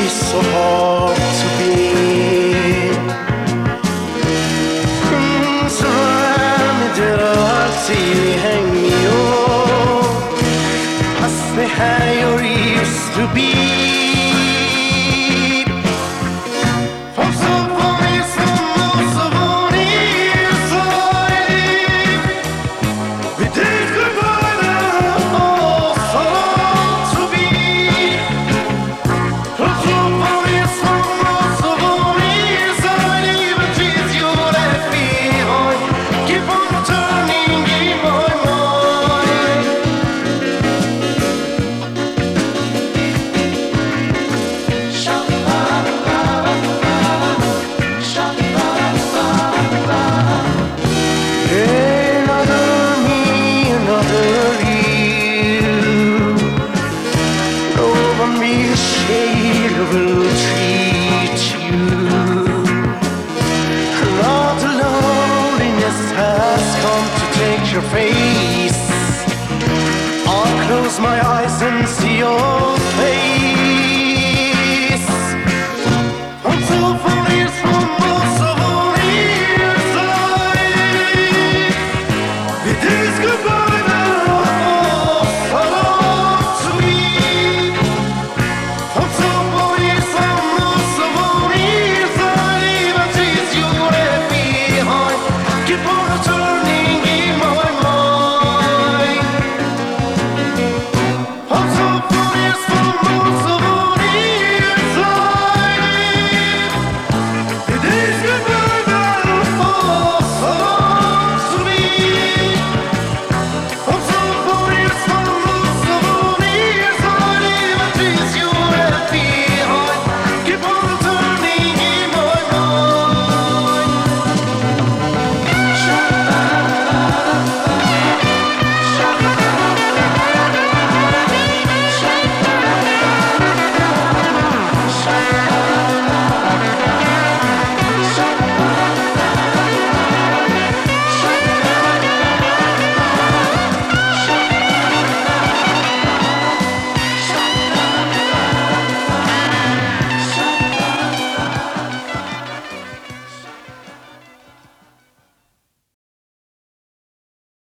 so hard to bear. Surrounded dell'alti hangio, as the higher used to be. Will treat you. Not the loneliness has come to take your face. I'll close my eyes and see your face.